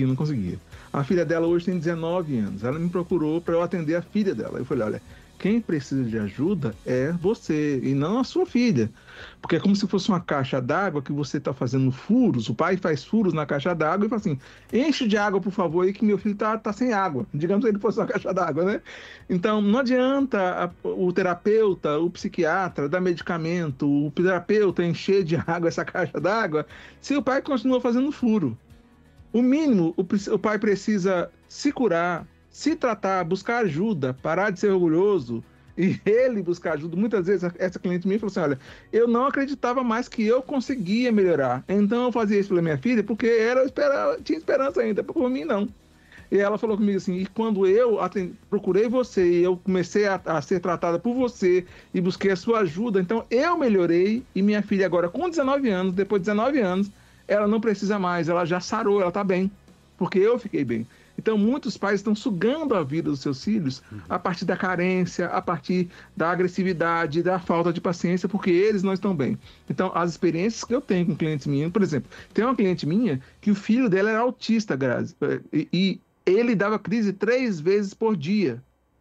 A filha dela hoje tem 19 anos. Ela me procurou para eu atender a filha dela. Eu falei, olha, quem precisa de ajuda é você e não a sua filha. Porque é como se fosse uma caixa d'água que você está fazendo furos. O pai faz furos na caixa d'água e fala assim, enche de água, por favor, aí que meu filho tá sem água. Digamos que ele fosse uma caixa d'água, né? Então, não adianta o terapeuta, o psiquiatra dar medicamento, o terapeuta encher de água essa caixa d'água, se o pai continua fazendo furo. O mínimo, o pai precisa se curar, se tratar, buscar ajuda, parar de ser orgulhoso e ele buscar ajuda. Muitas vezes essa cliente minha falou assim, olha, eu não acreditava mais que eu conseguia melhorar. Então eu fazia isso pela minha filha porque tinha esperança ainda, por mim não. E ela falou comigo assim, e quando eu procurei você e eu comecei a ser tratada por você e busquei a sua ajuda, então eu melhorei e minha filha agora com 19 anos, depois de 19 anos, ela não precisa mais, ela já sarou, ela tá bem, porque eu fiquei bem. Então, muitos pais estão sugando a vida dos seus filhos a partir da carência, a partir da agressividade, da falta de paciência, porque eles não estão bem. Então, as experiências que eu tenho com clientes minhas, por exemplo, tem uma cliente minha que o filho dela era autista, Grazi, e ele dava crise 3 vezes por dia.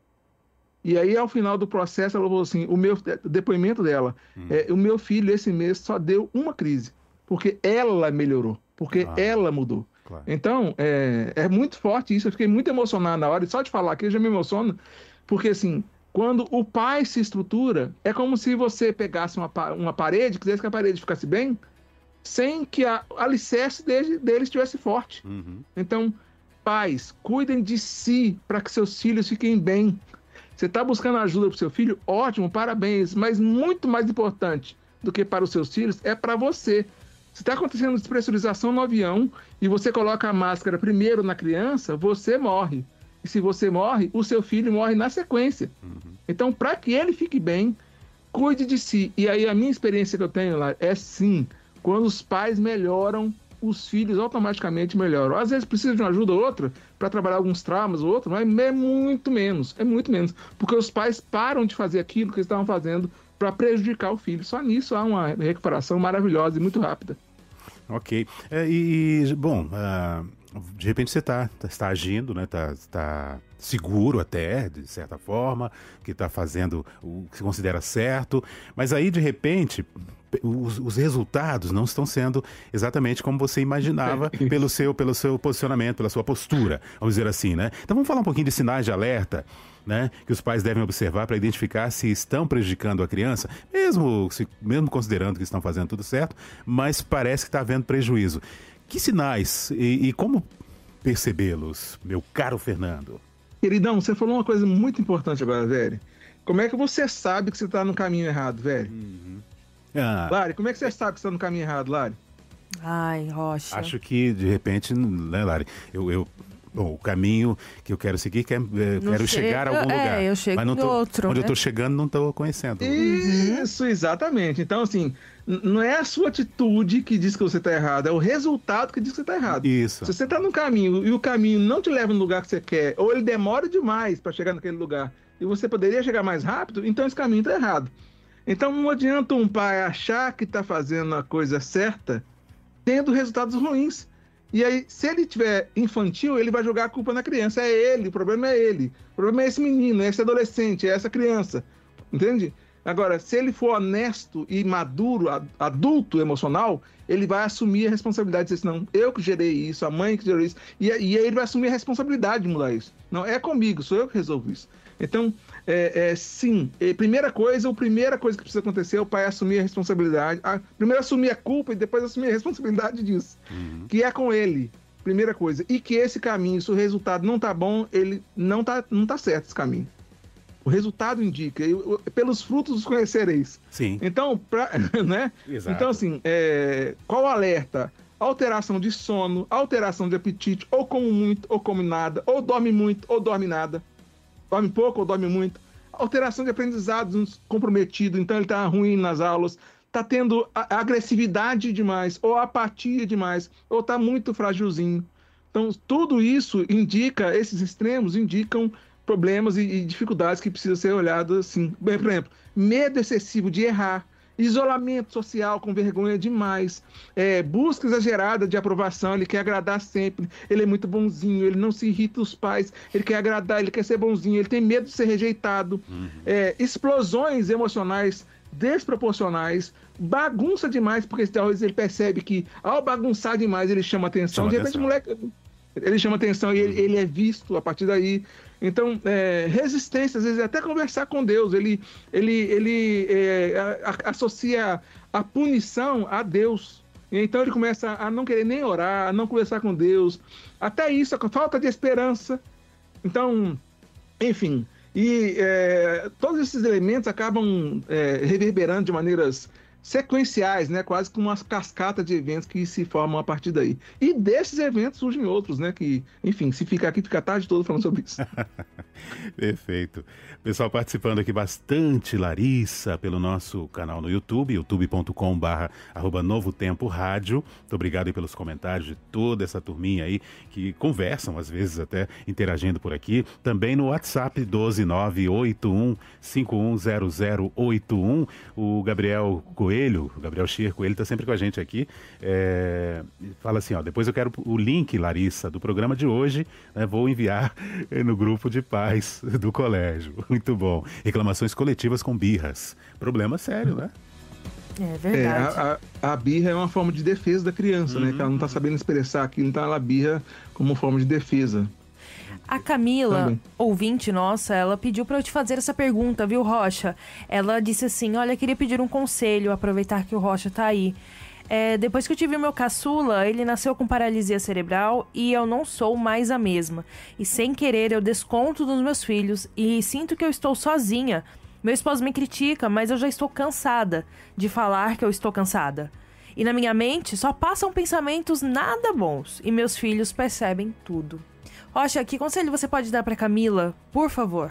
E aí, ao final do processo, ela falou assim, o depoimento dela, o meu filho esse mês só deu uma crise. Porque ela melhorou, porque ela mudou. Claro. Então, é muito forte isso. Eu fiquei muito emocionado na hora, e só de falar aqui eu já me emociono, porque assim, quando o pai se estrutura, é como se você pegasse uma parede, quisesse que a parede ficasse bem, sem que a alicerce dele estivesse forte. Então, pais, cuidem de si para que seus filhos fiquem bem. Você está buscando ajuda para o seu filho? Ótimo, parabéns, mas muito mais importante do que para os seus filhos é para você. Se está acontecendo despressurização no avião e você coloca a máscara primeiro na criança, você morre. e se você morre, o seu filho morre na sequência. Então, para que ele fique bem, cuide de si. E aí a minha experiência que eu tenho lá é sim, quando os pais melhoram, os filhos automaticamente melhoram. Às vezes precisa de uma ajuda ou outra para trabalhar alguns traumas ou outro, mas é muito menos, porque os pais param de fazer aquilo que eles estavam fazendo para prejudicar o filho. Só nisso há uma recuperação maravilhosa e muito rápida. Ok. Bom, de repente você está agindo, né? Tá seguro até, de certa forma, que está fazendo o que se considera certo, mas aí, de repente, os resultados não estão sendo exatamente como você imaginava pelo seu posicionamento, pela sua postura, vamos dizer assim, né? Então vamos falar um pouquinho de sinais de alerta, né, que os pais devem observar para identificar se estão prejudicando a criança, mesmo considerando que estão fazendo tudo certo, mas parece que está havendo prejuízo. Que sinais e como percebê-los, meu caro Fernando? Queridão, você falou uma coisa muito importante agora, velho. Como é que você sabe que você está no caminho errado, velho? Lari, como é que você sabe que você está no caminho errado, Lari? Ai, Rocha. Acho que, de repente, né, Lari, o caminho que eu quero seguir, quero chegar a algum lugar. Eu chego mas não no outro. Onde né? eu estou chegando, não estou conhecendo. Isso, exatamente. Então, assim, não é a sua atitude que diz que você está errado, é o resultado que diz que você está errado. Isso. Se você está no caminho e o caminho não te leva no lugar que você quer, ou ele demora demais para chegar naquele lugar, e você poderia chegar mais rápido, então esse caminho está errado. Então, não adianta um pai achar que está fazendo a coisa certa, tendo resultados ruins. E aí, se ele tiver infantil, ele vai jogar a culpa na criança. É ele, o problema é ele. O problema é esse menino, é esse adolescente, é essa criança. Entende? Agora, se ele for honesto e maduro, adulto emocional, ele vai assumir a responsabilidade de dizer assim, não, eu que gerei isso, a mãe que gerou isso. E aí ele vai assumir a responsabilidade de mudar isso. Não, é comigo, sou eu que resolvo isso. Então, sim, primeira coisa que precisa acontecer é o pai assumir a responsabilidade. Primeiro assumir a culpa e depois assumir a responsabilidade disso. Que é com ele, primeira coisa. E que esse caminho, se o resultado não tá bom, ele não tá certo esse caminho. O resultado indica, pelos frutos os conhecereis. Sim. Então, né? Exato. Então, assim, qual alerta? Alteração de sono, alteração de apetite, ou come muito, ou come nada, ou dorme muito, ou dorme nada. Dorme pouco ou dorme muito. Alteração de aprendizado comprometido, então ele está ruim nas aulas, está tendo agressividade demais, ou apatia demais, ou está muito frágilzinho. Então, tudo isso indica, esses extremos indicam problemas e dificuldades que precisam ser olhados assim. Por exemplo, medo excessivo de errar, isolamento social com vergonha demais, busca exagerada de aprovação, ele quer agradar sempre, ele é muito bonzinho, ele não se irrita os pais, ele quer agradar, ele quer ser bonzinho, ele tem medo de ser rejeitado, explosões emocionais desproporcionais, bagunça demais, porque talvez ele percebe que ao bagunçar demais ele chama atenção, de repente o moleque... Ele chama atenção e ele é visto a partir daí. Então, resistência, às vezes, até conversar com Deus. Ele associa a punição a Deus. Então, ele começa a não querer nem orar, a não conversar com Deus. Até isso, a falta de esperança. Então, enfim. E todos esses elementos acabam reverberando de maneiras sequenciais, né? Quase como uma cascata de eventos que se formam a partir daí. E desses eventos surgem outros, né? Que, enfim, se ficar aqui, fica a tarde toda falando sobre isso. Perfeito. Pessoal participando aqui bastante, Larissa, pelo nosso canal no YouTube, youtube.com/Novo Tempo Rádio. Muito obrigado aí pelos comentários de toda essa turminha aí que conversam, às vezes até interagindo por aqui. Também no WhatsApp 12981510081. O Gabriel Coelho, o Gabriel Chirco, ele está sempre com a gente aqui. Fala assim, depois eu quero o link, Larissa, do programa de hoje, né, vou enviar no grupo de pais do colégio. Muito bom. Reclamações coletivas com birras. Problema sério, né? É verdade. A birra é uma forma de defesa da criança, né? Que ela não está sabendo expressar aquilo, então ela birra como forma de defesa. A Camila, ouvinte nossa, ela pediu para eu te fazer essa pergunta, viu, Rocha? Ela disse assim, olha, queria pedir um conselho, aproveitar que o Rocha tá aí. Depois que eu tive o meu caçula, ele nasceu com paralisia cerebral e eu não sou mais a mesma. E sem querer eu desconto dos meus filhos e sinto que eu estou sozinha. Meu esposo me critica, mas eu já estou cansada de falar que eu estou cansada. E na minha mente só passam pensamentos nada bons e meus filhos percebem tudo. Rocha, que conselho você pode dar para Camila, por favor?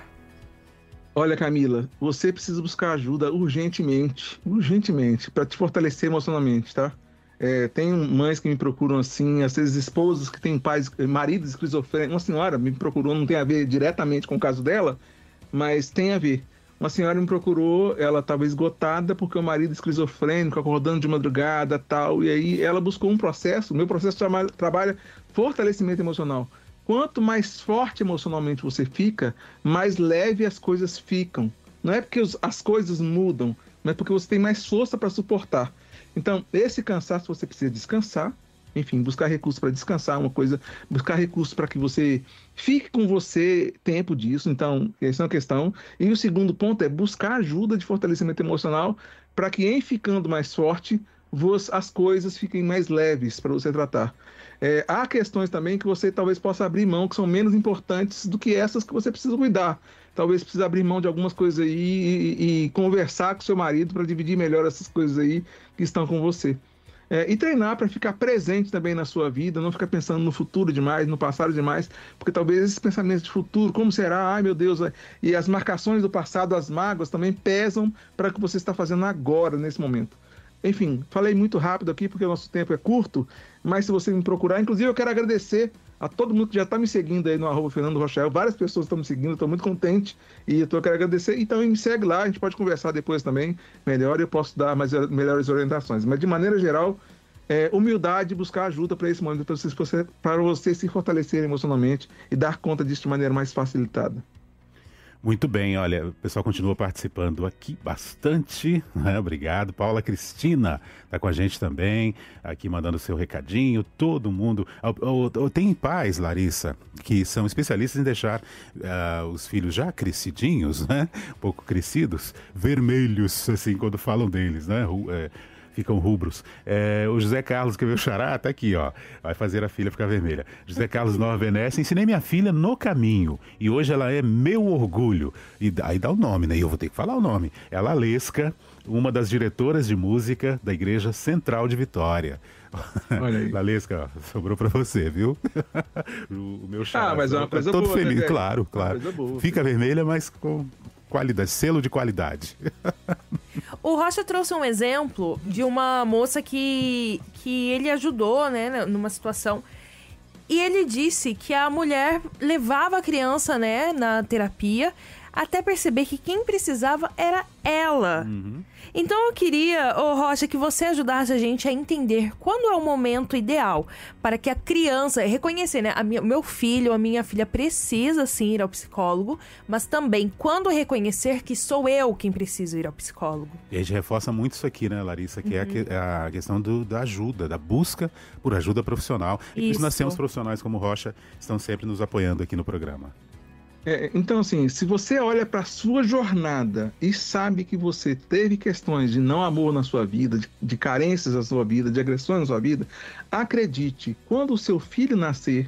Olha, Camila, você precisa buscar ajuda urgentemente, para te fortalecer emocionalmente, tá? Tem mães que me procuram assim, às vezes esposas que têm maridos esquizofrênicos. Uma senhora me procurou, não tem a ver diretamente com o caso dela, mas tem a ver. Uma senhora me procurou, ela estava esgotada porque o marido esquizofrênico, acordando de madrugada, tal, e aí ela buscou um processo. O meu processo trabalha fortalecimento emocional. Quanto mais forte emocionalmente você fica, mais leve as coisas ficam. Não é porque as coisas mudam, mas porque você tem mais força para suportar. Então, esse cansaço você precisa descansar, enfim, buscar recursos para descansar, buscar recursos para que você fique com você tempo disso. Então, essa é uma questão. E o segundo ponto é buscar ajuda de fortalecimento emocional para que, em ficando mais forte, as coisas fiquem mais leves para você tratar. Há questões também que você talvez possa abrir mão, que são menos importantes do que essas que você precisa cuidar. Talvez precise abrir mão de algumas coisas aí e conversar com seu marido para dividir melhor essas coisas aí que estão com você. E treinar para ficar presente também na sua vida, não ficar pensando no futuro demais, no passado demais, porque talvez esses pensamentos de futuro, como será, ai meu Deus, e as marcações do passado, as mágoas também pesam para o que você está fazendo agora, nesse momento. Enfim, falei muito rápido aqui porque o nosso tempo é curto, mas se você me procurar, inclusive eu quero agradecer a todo mundo que já está me seguindo aí no @Fernando Rochael, várias pessoas estão me seguindo, estou muito contente e eu quero agradecer. Então me segue lá, a gente pode conversar depois também melhor e eu posso dar melhores orientações. Mas de maneira geral, humildade, buscar ajuda para esse momento, para você se fortalecer emocionalmente e dar conta disso de maneira mais facilitada. Muito bem, olha, o pessoal continua participando aqui bastante, né? Obrigado. Paula Cristina está com a gente também, aqui mandando seu recadinho, todo mundo. Tem pais, Larissa, que são especialistas em deixar os filhos já crescidinhos, né? Um pouco crescidos, vermelhos, assim, quando falam deles, né? Ficam rubros. O José Carlos, que é meu xará, tá aqui, ó. Vai fazer a filha ficar vermelha. José Carlos Nova Venécia, ensinei minha filha no caminho. E hoje ela é meu orgulho. E aí dá o nome, né? E eu vou ter que falar o nome. É a Lalesca, uma das diretoras de música da Igreja Central de Vitória. Olha aí. Lalesca, ó, sobrou pra você, viu? O meu xará. Mas é uma coisa todo boa, feliz, né? claro. Boa, fica vermelha, mas com qualidade, selo de qualidade. O Rocha trouxe um exemplo de uma moça que ele ajudou, né, numa situação. E ele disse que a mulher levava a criança, né, na terapia, até perceber que quem precisava era ela. Uhum. Então eu queria, Rocha, que você ajudasse a gente a entender quando é o momento ideal para que a criança reconhecer, né? Meu filho, a minha filha precisa sim ir ao psicólogo, mas também quando reconhecer que sou eu quem preciso ir ao psicólogo. E a gente reforça muito isso aqui, né, Larissa, que é a questão da ajuda, da busca por ajuda profissional. E por isso nós temos profissionais como Rocha, estão sempre nos apoiando aqui no programa. Então, assim, se você olha para a sua jornada e sabe que você teve questões de não amor na sua vida, de carências na sua vida, de agressões na sua vida, acredite, quando o seu filho nascer,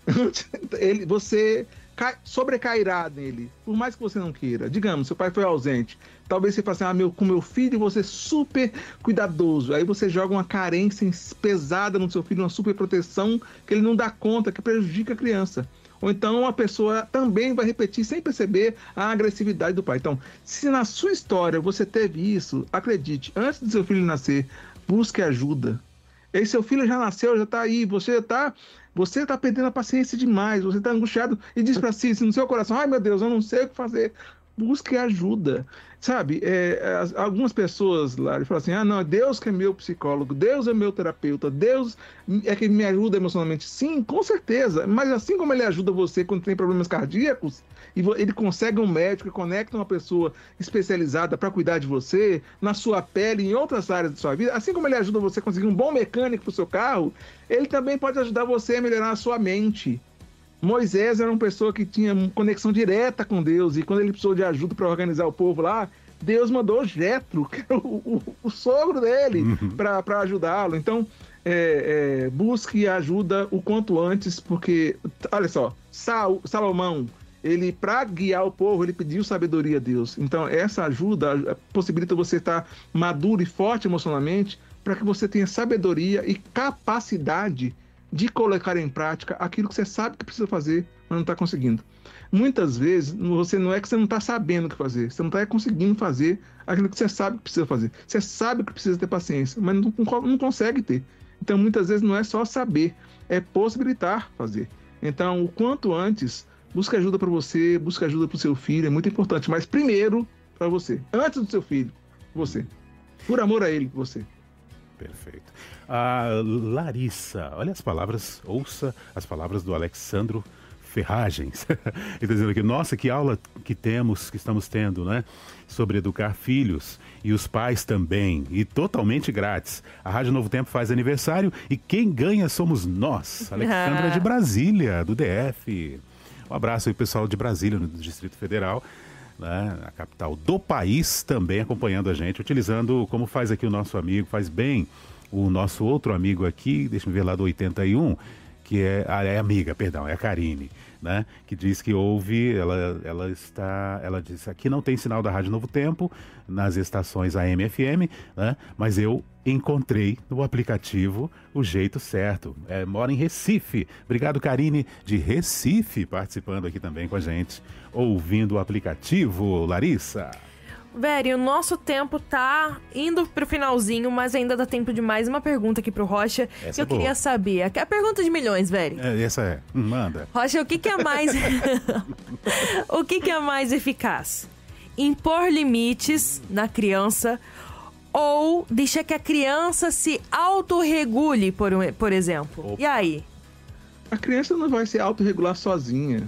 você sobrecairá nele, por mais que você não queira. Digamos, seu pai foi ausente, talvez você fale assim, com meu filho você é super cuidadoso, aí você joga uma carência pesada no seu filho, uma super proteção que ele não dá conta, que prejudica a criança. Ou então a pessoa também vai repetir sem perceber a agressividade do pai. Então, se na sua história você teve isso, acredite, antes do seu filho nascer, busque ajuda. E aí seu filho já nasceu, já está aí, você está perdendo a paciência demais, você está angustiado e diz para si, no seu coração, ai meu Deus, eu não sei o que fazer. Busque ajuda, sabe? Algumas pessoas lá falam assim, não, Deus que é meu psicólogo, Deus é meu terapeuta, Deus é que me ajuda emocionalmente. Sim, com certeza, mas assim como ele ajuda você quando tem problemas cardíacos, e ele consegue um médico e conecta uma pessoa especializada para cuidar de você, na sua pele, em outras áreas da sua vida, assim como ele ajuda você a conseguir um bom mecânico para o seu carro, ele também pode ajudar você a melhorar a sua mente. Moisés era uma pessoa que tinha conexão direta com Deus, e quando ele precisou de ajuda para organizar o povo lá, Deus mandou Jetro, que era o sogro dele, para ajudá-lo. Então, busque ajuda o quanto antes, porque, olha só, Salomão, ele, para guiar o povo, ele pediu sabedoria a Deus. Então, essa ajuda possibilita você estar maduro e forte emocionalmente, para que você tenha sabedoria e capacidade de colocar em prática aquilo que você sabe que precisa fazer, mas não está conseguindo. Muitas vezes, você não é que você não está sabendo o que fazer, você não está conseguindo fazer aquilo que você sabe que precisa fazer. Você sabe que precisa ter paciência, mas não consegue ter. Então, muitas vezes, não é só saber, é possibilitar fazer. Então, o quanto antes, busca ajuda para você, busca ajuda para o seu filho, é muito importante. Mas primeiro, para você. Antes do seu filho, você. Por amor a ele, você. Perfeito. Larissa, olha as palavras, ouça as palavras do Alexandro Ferragens. Ele está dizendo aqui, nossa, que aula que estamos tendo, né? Sobre educar filhos e os pais também, e totalmente grátis. A Rádio Novo Tempo faz aniversário e quem ganha somos nós. Alexandra de Brasília, do DF. Um abraço aí, pessoal de Brasília, no Distrito Federal, né? A capital do país, também acompanhando a gente, utilizando, como faz aqui o nosso amigo, faz bem o nosso outro amigo aqui, deixa eu ver lá do 81, que é a Karine, né? Que diz que ouve, ela diz, aqui não tem sinal da Rádio Novo Tempo, nas estações AM e FM, né? Mas eu encontrei no aplicativo o jeito certo. Mora em Recife. Obrigado, Karine, de Recife, participando aqui também com a gente, ouvindo o aplicativo. Larissa. Véri, o nosso tempo tá indo pro finalzinho, mas ainda dá tempo de mais uma pergunta aqui pro Rocha. Essa eu queria saber. A pergunta de milhões, Véri. Essa é. Manda. Rocha, o que é mais... o que é mais eficaz? Impor limites na criança ou deixar que a criança se autorregule, por exemplo? Opa. E aí? A criança não vai se autorregular sozinha.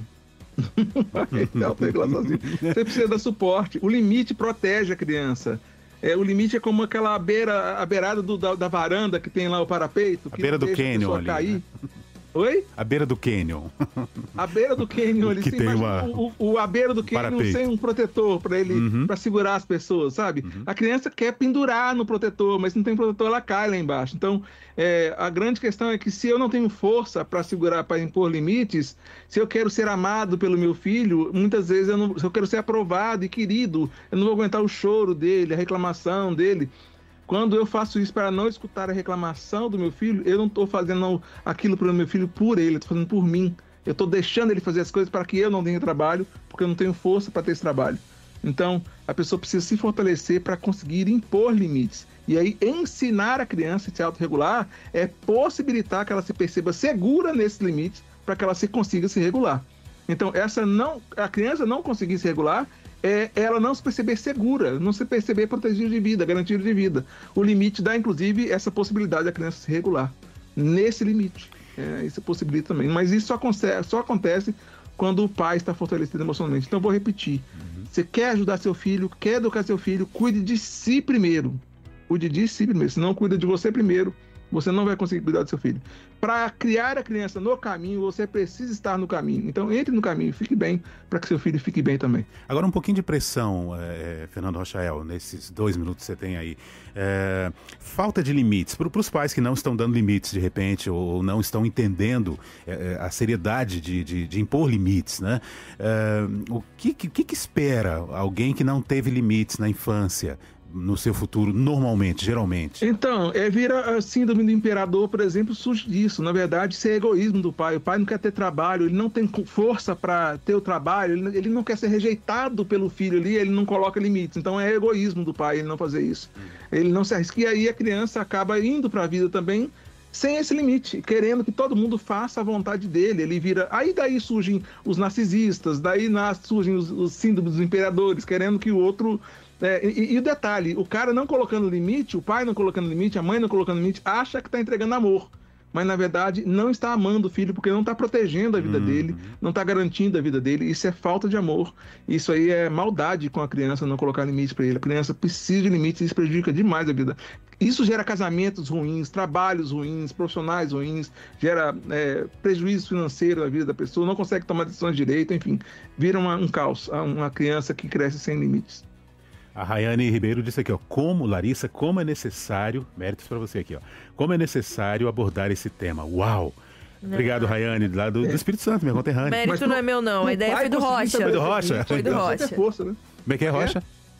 Você precisa dar suporte. O limite protege a criança. O limite é como a beirada da varanda que tem lá o parapeito. A beira do canyon ali. Cair. Né? Oi? A beira do canyon. A beira do canyon ali. Que tem a beira do canyon parapeito. Sem um protetor para ele, para segurar as pessoas, sabe? A criança quer pendurar no protetor, mas se não tem protetor, ela cai lá embaixo. Então, a grande questão é que se eu não tenho força para segurar, para impor limites, se eu quero ser amado pelo meu filho, muitas vezes se eu quero ser aprovado e querido, eu não vou aguentar o choro dele, a reclamação dele. Quando eu faço isso para não escutar a reclamação do meu filho, eu não estou fazendo aquilo para o meu filho por ele, eu estou fazendo por mim. Eu estou deixando ele fazer as coisas para que eu não tenha trabalho, porque eu não tenho força para ter esse trabalho. Então, a pessoa precisa se fortalecer para conseguir impor limites. E aí, ensinar a criança a se autorregular é possibilitar que ela se perceba segura nesses limites para que ela consiga se regular. Então, a criança não conseguir se regular ela não se perceber segura, não se perceber protegida de vida, garantida de vida. O limite dá, inclusive, essa possibilidade da criança se regular. Nesse limite. Isso possibilita também. Mas isso só acontece quando o pai está fortalecido emocionalmente. Então, eu vou repetir. Você quer ajudar seu filho, quer educar seu filho, cuide de si primeiro. Cuide de si primeiro. Se não cuida de você primeiro, você não vai conseguir cuidar do seu filho. Para criar a criança no caminho, você precisa estar no caminho. Então, entre no caminho, fique bem, para que seu filho fique bem também. Agora, um pouquinho de pressão, Fernando Rochael, nesses 2 minutos que você tem aí. Falta de limites. Para os pais que não estão dando limites, de repente, ou não estão entendendo a seriedade de impor limites, né? O que espera alguém que não teve limites na infância, no seu futuro, normalmente, geralmente? Então, vira a síndrome do imperador, por exemplo, surge disso. Na verdade, isso é egoísmo do pai. O pai não quer ter trabalho, ele não tem força para ter o trabalho, ele não quer ser rejeitado pelo filho ali, ele não coloca limites. Então, é egoísmo do pai ele não fazer isso. Ele não se arrisca. E aí a criança acaba indo para a vida também sem esse limite, querendo que todo mundo faça a vontade dele. Ele vira... Aí daí surgem os narcisistas, daí surgem os síndromes dos imperadores, querendo que o outro... E o detalhe, o cara não colocando limite, o pai não colocando limite, a mãe não colocando limite, acha que está entregando amor. Mas, na verdade, não está amando o filho, porque não está protegendo a vida dele, não está garantindo a vida dele. Isso é falta de amor. Isso aí é maldade com a criança, não colocar limite para ele. A criança precisa de limites e isso prejudica demais a vida. Isso gera casamentos ruins, trabalhos ruins, profissionais ruins, gera prejuízo financeiro na vida da pessoa, não consegue tomar decisões direito, enfim, vira um caos, uma criança que cresce sem limites. A Rayane Ribeiro disse aqui, Larissa, como é necessário, méritos para você aqui, como é necessário abordar esse tema. Uau! Obrigado, Rayane, lá do Espírito Santo, minha conterrânea. Mérito não é meu, não. A ideia foi do Rocha. Foi do Rocha? Foi do Rocha. Força, né? Como é que é, Rocha?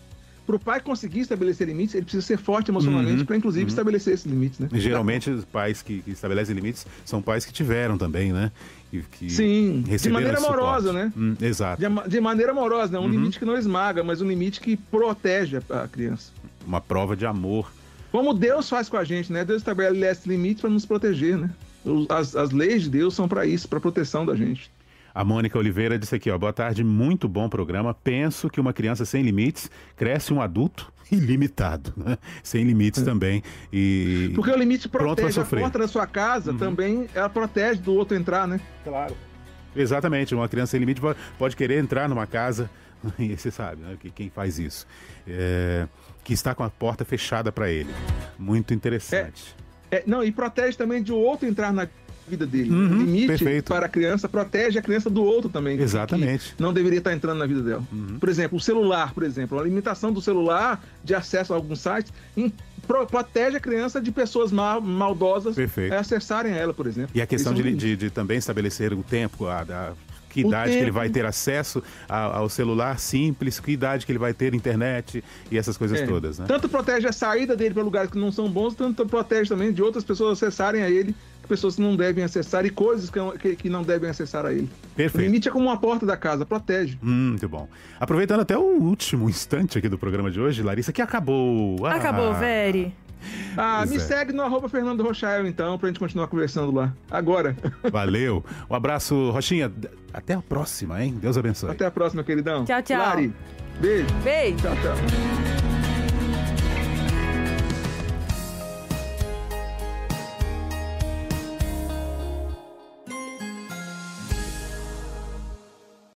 para o pai conseguir estabelecer limites, ele precisa ser forte emocionalmente para, inclusive, estabelecer esses limites, né? Geralmente, os pais que estabelecem limites são pais que tiveram também, né? Sim, de maneira amorosa, né? Exato. De maneira amorosa, né? Um limite que não esmaga, mas um limite que protege a criança. Uma prova de amor. Como Deus faz com a gente, né? Deus estabelece limites para nos proteger, né? As leis de Deus são para isso, para proteção da gente. A Mônica Oliveira disse aqui, ó, boa tarde, muito bom programa. Penso que uma criança sem limites cresce um adulto ilimitado, né? Sem limites também. Porque o limite protege a porta da sua casa, também ela protege do outro entrar, né? Claro. Exatamente, uma criança sem limite pode querer entrar numa casa, e você sabe, né? Quem faz isso, que está com a porta fechada para ele. Muito interessante. Não, e protege também de o outro entrar na vida dele. O limite perfeito. para a criança protege a criança do outro também. Exatamente. Que não deveria estar entrando na vida dela. Por exemplo, o celular, a limitação do celular de acesso a alguns sites protege a criança de pessoas maldosas acessarem ela, por exemplo. E a questão de também estabelecer o tempo, que idade que ele vai ter acesso ao celular simples, que idade que ele vai ter internet e essas coisas todas, né? Tanto protege a saída dele para lugares que não são bons, tanto protege também de outras pessoas acessarem a ele, pessoas que não devem acessar e coisas que não devem acessar a ele. Perfeito. O limite é como uma porta da casa, protege. Muito bom. Aproveitando até o último instante aqui do programa de hoje, Larissa, que acabou. Acabou, Veri. Me segue no @Fernando Rochael, então, pra gente continuar conversando lá. Agora. Valeu. Um abraço, Rochinha. Até a próxima, hein? Deus abençoe. Até a próxima, queridão. Tchau, tchau. Lari, beijo. Beijo. Tchau, tchau.